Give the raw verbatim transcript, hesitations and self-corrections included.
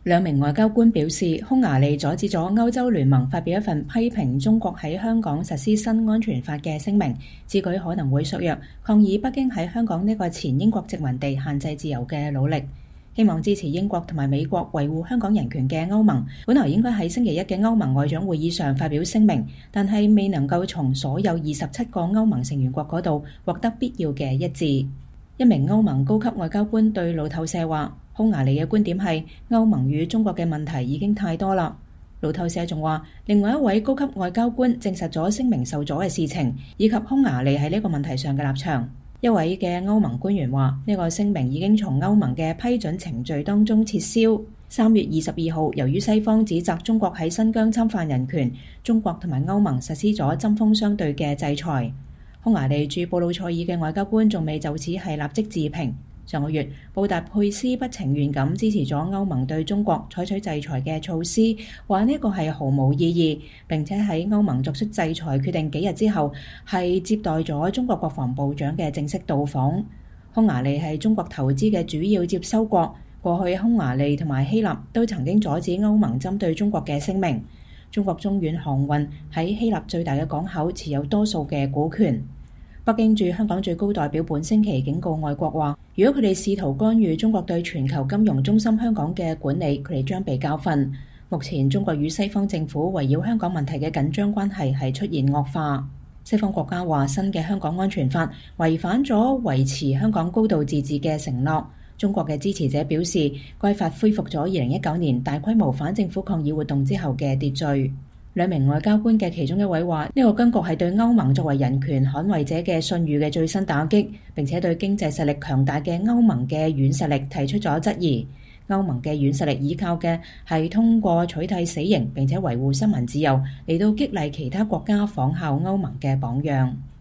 兩名外交官表示，匈牙利阻止咗歐洲聯盟發表一份批評中國喺香港實施新安全法嘅聲明，此舉可能會削弱抗議北京喺香港呢個前英國殖民地限制自由嘅努力。希望支持英國同埋美國維護香港人權嘅歐盟，本來應該喺星期一嘅歐盟外長會議上發表聲明，但係未能夠從所有二十七個歐盟成員國嗰度獲得必要嘅一致。一名歐盟高級外交官對路透社話，匈牙利嘅觀點係歐盟與中國嘅問題已經太多啦。路透社仲話，另外一位高級外交官證實咗聲明受阻嘅事情，以及匈牙利喺呢個問題上嘅立場。一位嘅歐盟官員話，呢個聲明已經從歐盟嘅批准程序當中撤銷。三月二十二號，由於西方指責中國喺新疆侵犯人權，中國同埋歐盟實施咗針鋒相對嘅制裁。匈牙利駐布魯塞爾嘅外交官仲未就此係立即置評。上個月，布達佩斯不情願咁支持咗歐盟對中國採取制裁嘅措施，話呢個係毫無意義。並且喺歐盟作出制裁決定幾日之後，係接待咗中國國防部長嘅正式到訪。匈牙利係中國投資嘅主要接收國，過去匈牙利同埋希臘都曾經阻止歐盟針對中國嘅聲明。中國中遠航運喺希臘最大嘅港口持有多數嘅股權。北京駐香港最高代表本星期警告外國話，如果佢哋試圖干預中國對全球金融中心香港嘅管理，佢哋將被教訓。目前中國與西方政府圍繞香港問題嘅緊張關係係出現惡化。西方國家話，新嘅香港安全法違反咗維持香港高度自治嘅承諾。中國嘅支持者表示，該法恢復咗二零一九年大規模反政府抗議活動之後嘅秩序。兩名外交官嘅其中一位話，呢個僵局係對歐盟作為人權捍衛者嘅信譽嘅最新打擊，並且對經濟實力強大嘅歐盟嘅軟實力提出咗質疑。歐盟嘅軟實力依靠嘅係通過取締死刑並且維護新聞自由嚟到激勵其他國家仿效歐盟嘅榜樣。